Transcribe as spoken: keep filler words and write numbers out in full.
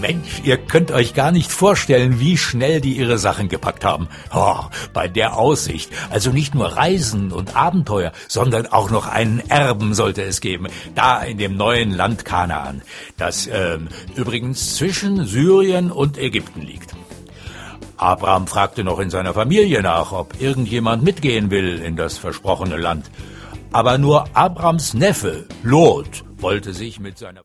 Mensch, ihr könnt euch gar nicht vorstellen, wie schnell die ihre Sachen gepackt haben. Oh, bei der Aussicht. Also nicht nur Reisen und Abenteuer, sondern auch noch einen Erben sollte es geben. Da in dem neuen Land Kanaan. Das ähm, übrigens zwischen Syrien und Ägypten liegt. Abraham fragte noch in seiner Familie nach, ob irgendjemand mitgehen will in das versprochene Land. Aber nur Abrams Neffe, Lot, wollte sich mit seiner